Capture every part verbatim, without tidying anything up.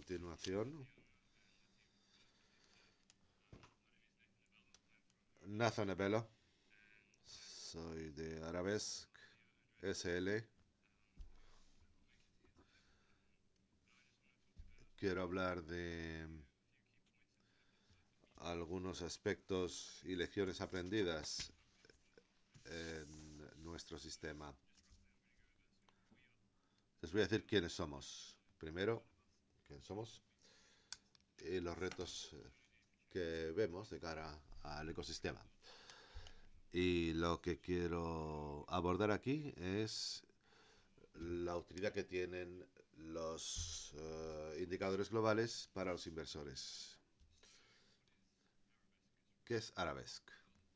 continuación, Nathan Ebelo, soy de Arabesque S L. Quiero hablar de algunos aspectos y lecciones aprendidas en nuestro sistema. Les voy a decir quiénes somos. Primero, quiénes somos y los retos que vemos de cara al ecosistema. Y lo que quiero abordar aquí es la utilidad que tienen los uh, indicadores globales para los inversores. ¿Qué es Arabesque?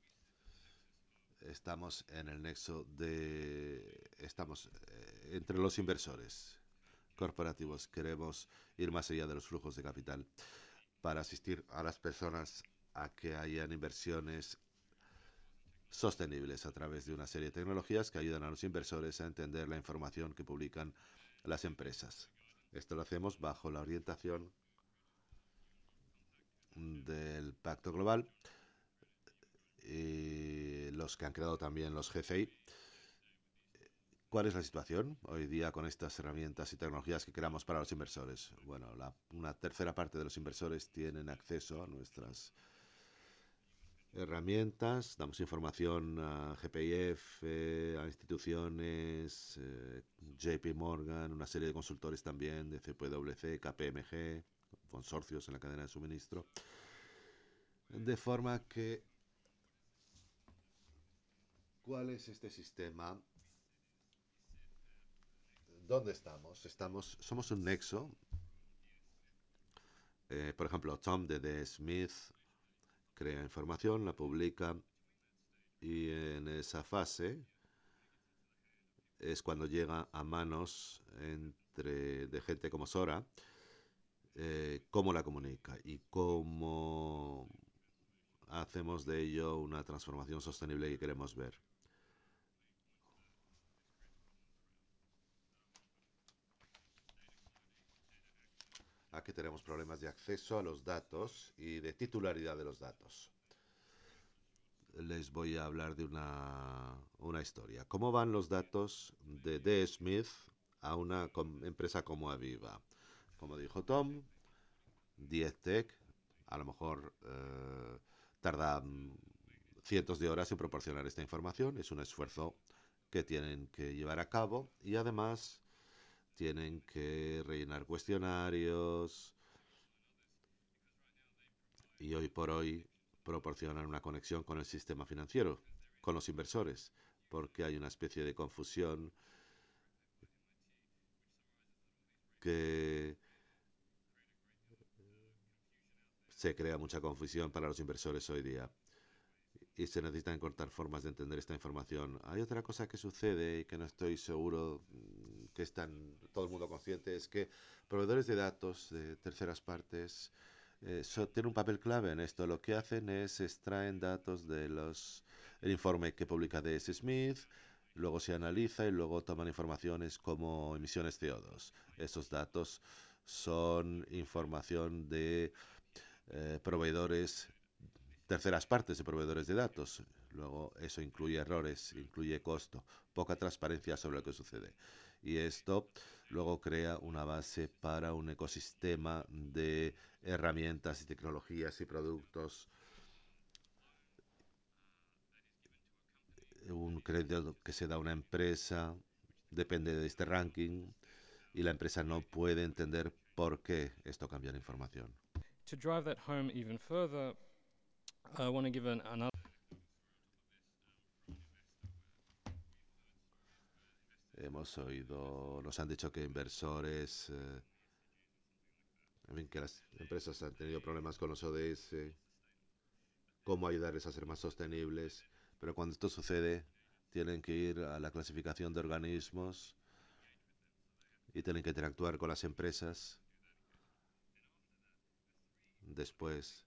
Estamos en el nexo de... Estamos eh, entre los inversores corporativos. Queremos ir más allá de los flujos de capital para asistir a las personas a que hayan inversiones sostenibles a través de una serie de tecnologías que ayudan a los inversores a entender la información que publican las empresas. Esto lo hacemos bajo la orientación del Pacto Global y los que han creado también los G C I. ¿Cuál es la situación hoy día con estas herramientas y tecnologías que creamos para los inversores? Bueno, la, una tercera parte de los inversores tienen acceso a nuestras herramientas, damos información a G P I F, a instituciones, eh, J P Morgan, una serie de consultores también de C W C, K P M G, consorcios en la cadena de suministro, de forma que ¿cuál es este sistema? ¿Dónde estamos? Estamos, somos un nexo. Eh, por ejemplo, Tom de D. Smith crea información, la publica y en esa fase es cuando llega a manos entre, de gente como Sora, eh, cómo la comunica y cómo hacemos de ello una transformación sostenible que queremos ver. Aquí tenemos problemas de acceso a los datos y de titularidad de los datos. Les voy a hablar de una, una historia. ¿Cómo van los datos de D. Smith a una empresa como Aviva? Como dijo Tom, diez Tech, a lo mejor eh, tarda mm, cientos de horas en proporcionar esta información. Es un esfuerzo que tienen que llevar a cabo y además tienen que rellenar cuestionarios y hoy por hoy proporcionan una conexión con el sistema financiero, con los inversores, porque hay una especie de confusión que se crea mucha confusión para los inversores hoy día y se necesitan encontrar formas de entender esta información. Hay otra cosa que sucede y que no estoy seguro mm, que están todo el mundo consciente, es que proveedores de datos de terceras partes eh, so, tienen un papel clave en esto. Lo que hacen es extraen datos de los el informe que publica D S. Smith, luego se analiza y luego toman informaciones como emisiones C O dos. Esos datos son información de eh, proveedores terceras partes de proveedores de datos. Luego eso incluye errores, incluye costo, poca transparencia sobre lo que sucede. Y esto luego crea una base para un ecosistema de herramientas y tecnologías y productos. Un crédito que se da a una empresa depende de este ranking y la empresa no puede entender por qué esto cambia la información. To drive that home even further, I want to give an, another. Hemos oído, nos han dicho que inversores, eh, en fin, que las empresas han tenido problemas con los O D S, cómo ayudarles a ser más sostenibles, pero cuando esto sucede, tienen que ir a la clasificación de organismos y tienen que interactuar con las empresas. Después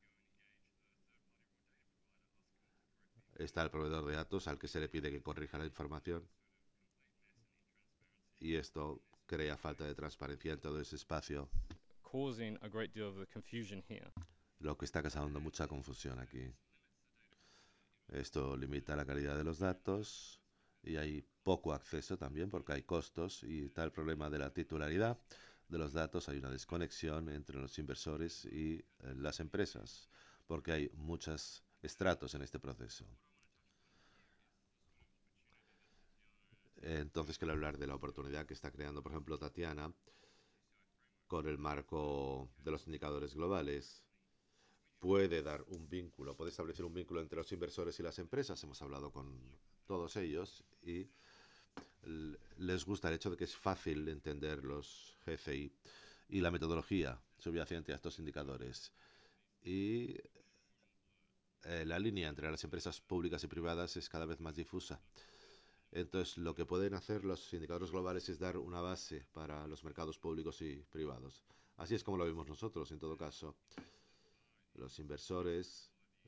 está el proveedor de datos al que se le pide que corrija la información y esto crea falta de transparencia en todo ese espacio. causing a great deal of the confusion here. Lo que está causando mucha confusión aquí. Esto limita la calidad de los datos y hay poco acceso también porque hay costos y está el problema de la titularidad de los datos. Hay una desconexión entre los inversores y eh, las empresas porque hay muchos estratos en este proceso. Entonces quiero hablar de la oportunidad que está creando, por ejemplo, Tatiana con el marco de los indicadores globales. Puede dar un vínculo, puede establecer un vínculo entre los inversores y las empresas. Hemos hablado con todos ellos y les gusta el hecho de que es fácil entender los G C I y la metodología subyacente a estos indicadores. Y eh, la línea entre las empresas públicas y privadas es cada vez más difusa. Entonces, lo que pueden hacer los indicadores globales es dar una base para los mercados públicos y privados. Así es como lo vemos nosotros, en todo caso. Los inversores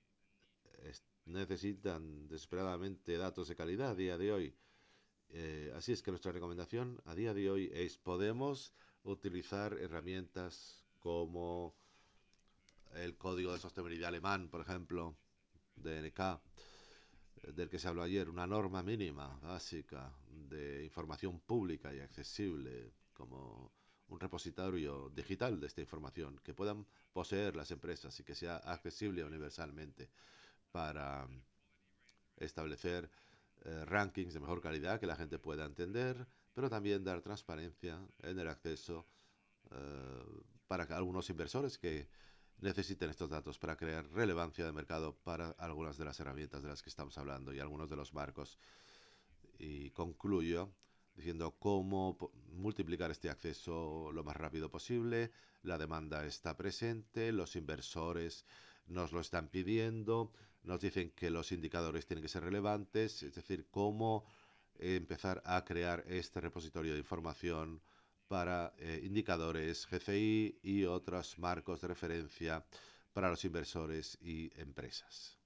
necesitan desesperadamente datos de calidad a día de hoy. Eh, así es que nuestra recomendación a día de hoy es podemos utilizar herramientas como el código de sostenibilidad alemán, por ejemplo, D N K, del que se habló ayer, una norma mínima básica de información pública y accesible como un repositorio digital de esta información que puedan poseer las empresas y que sea accesible universalmente para establecer eh, rankings de mejor calidad que la gente pueda entender, pero también dar transparencia en el acceso eh, para algunos inversores que necesiten estos datos para crear relevancia de mercado para algunas de las herramientas de las que estamos hablando y algunos de los marcos. Y concluyo diciendo cómo multiplicar este acceso lo más rápido posible. La demanda está presente, los inversores nos lo están pidiendo, nos dicen que los indicadores tienen que ser relevantes, es decir, cómo empezar a crear este repositorio de información para eh, indicadores G C I y otros marcos de referencia para los inversores y empresas.